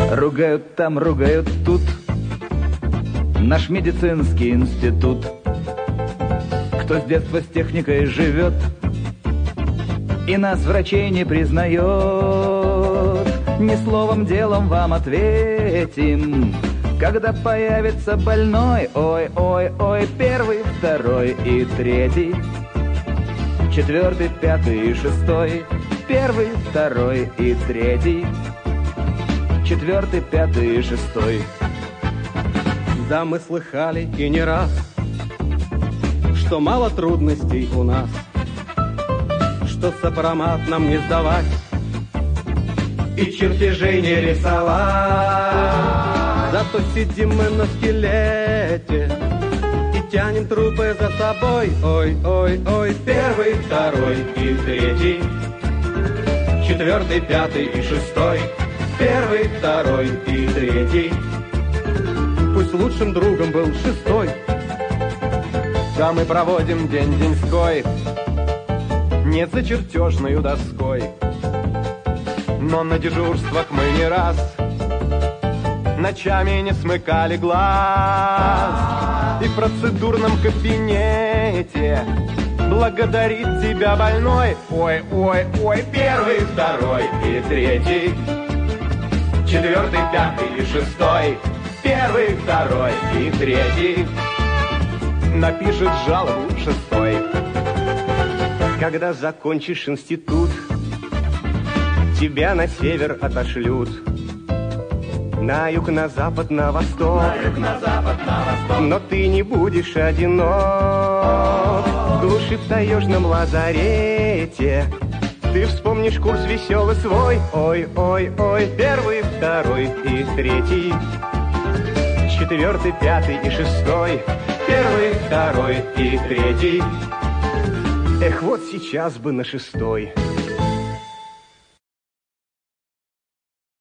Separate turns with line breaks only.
Ругают там, ругают тут наш медицинский институт. Кто с детства с техникой живет и нас, врачей, не признает, ни словом, делом вам ответим. Когда появится больной, ой, ой, ой, первый, второй и третий, четвертый, пятый и шестой, первый, второй и третий, четвертый, пятый и шестой.
Да, мы слыхали и не раз, что мало трудностей у нас, что сопромат нам не сдавать и чертежей не рисовать. Зато сидим мы на скелете и тянем трупы за собой. Ой, ой, ой, первый, второй и третий, четвертый, пятый и шестой, первый, второй и третий. Пусть лучшим другом был шестой. Да, мы проводим день-деньской не за чертежною доской, но на дежурствах мы не раз ночами не смыкали глаз. И в процедурном кабинете благодарит тебя больной. Ой, ой, ой, первый, второй и третий, четвертый, пятый и шестой, первый, второй и третий, напишет жалобу шестой. Когда закончишь институт, тебя на север отошлют, на юг, на запад, на восток, на юг, на запад, на восток. Но ты не будешь одинок. В глуши в таежном лазарете ты вспомнишь курс веселый свой. Ой, ой, ой, первый, второй и третий, четвертый, пятый и шестой, первый, второй и третий. Эх, вот сейчас бы на шестой.